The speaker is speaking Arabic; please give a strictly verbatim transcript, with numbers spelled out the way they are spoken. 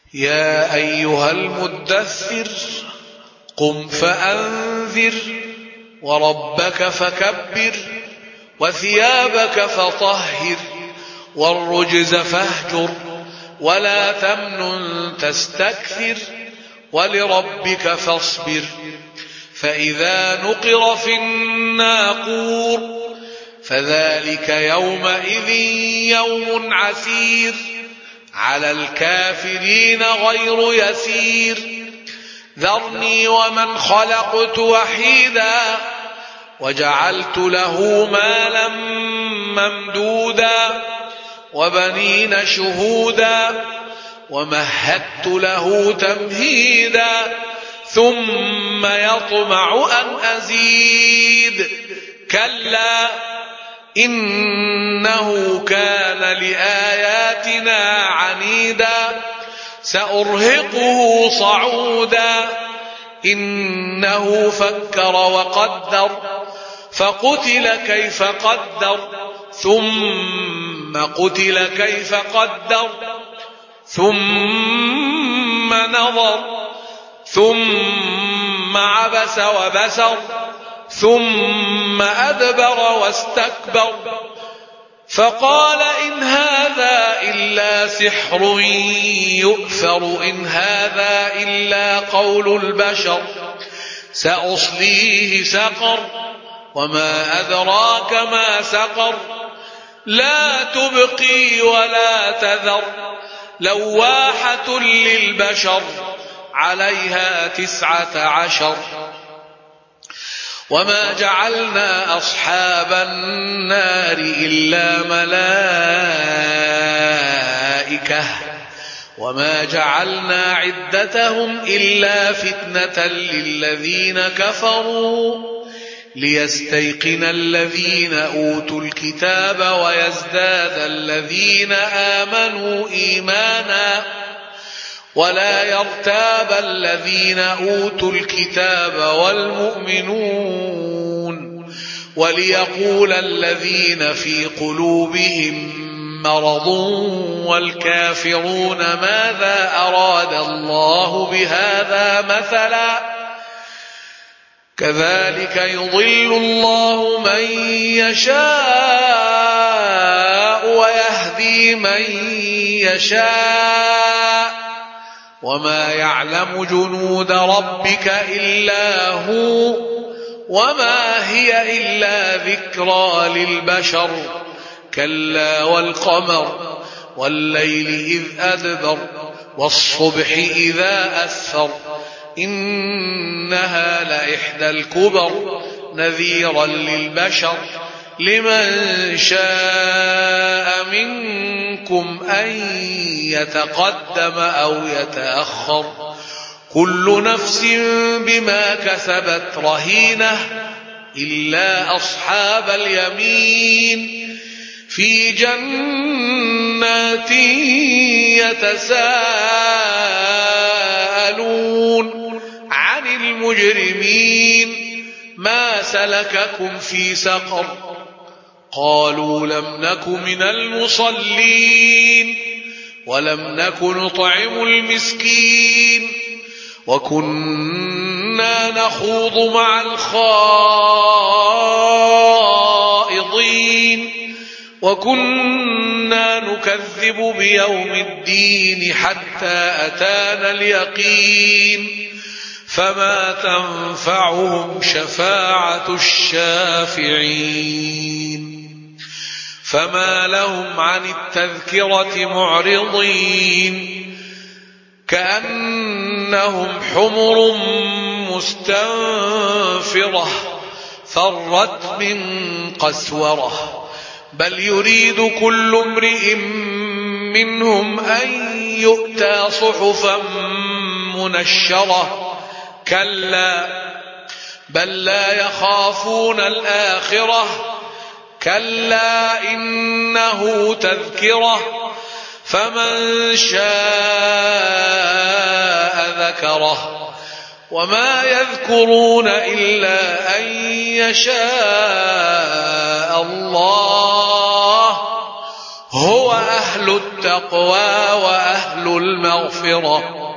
يا أيها المدثر قم فأنذر وربك فكبر وثيابك فطهر والرجز فاهجر ولا تمنن تستكثر ولربك فاصبر فإذا نقر في الناقور فذلك يومئذ يوم عسير على الكافرين غير يسير ذرني ومن خلقت وحيدا وجعلت له مالا ممدودا وبنين شهودا ومهدت له تمهيدا ثم يطمع أن أزيد كلا إنه كان لآياتنا عنيدا سأرهقه صعودا إنه فكر وقدر فقتل كيف قدر ثم قتل كيف قدر ثم نظر ثم عبس وبسر ثم أدبر واستكبر فقال إن هذا إلا سحر يؤثر إن هذا إلا قول البشر سأصليه سقر وما أدراك ما سقر لا تبقي ولا تذر لواحة للبشر عليها تسعة عشر وما جعلنا أصحاب النار إلا ملائكة وما جعلنا عدتهم إلا فتنة للذين كفروا ليستيقن الذين أوتوا الكتاب ويزداد الذين آمنوا إيمانا ولا يرتاب الذين أوتوا الكتاب والمؤمنون وليقول الذين في قلوبهم مرض والكافرون ماذا أراد الله بهذا مثلا كذلك يضل الله من يشاء ويهدي من يشاء وما يعلم جنود ربك إلا هو وما هي إلا ذكرى للبشر كلا والقمر والليل إذ أدبر والصبح إذا أسفر إنها لإحدى الكبر نذيرا للبشر لمن شاء منكم أن يتقدم أو يتأخر كل نفس بما كسبت رهينة إلا أصحاب اليمين في جنات يتساءلون عن المجرمين ما سلككم في سقر قالوا لم نك من المصلين ولم نك نطعم المسكين وكنا نخوض مع الخائضين وكنا نكذب بيوم الدين حتى أتانا اليقين فما تنفعهم شفاعة الشافعين فما لهم عن التذكرة معرضين كأنهم حمر مستنفرة فرت من قسورة بل يريد كل امرئ منهم أن يؤتى صحفا منشرة كلا بل لا يخافون الآخرة كلا إنه تذكرة فمن شاء ذكره وما يذكرون إلا أن يشاء الله هو أهل التقوى وأهل المغفرة.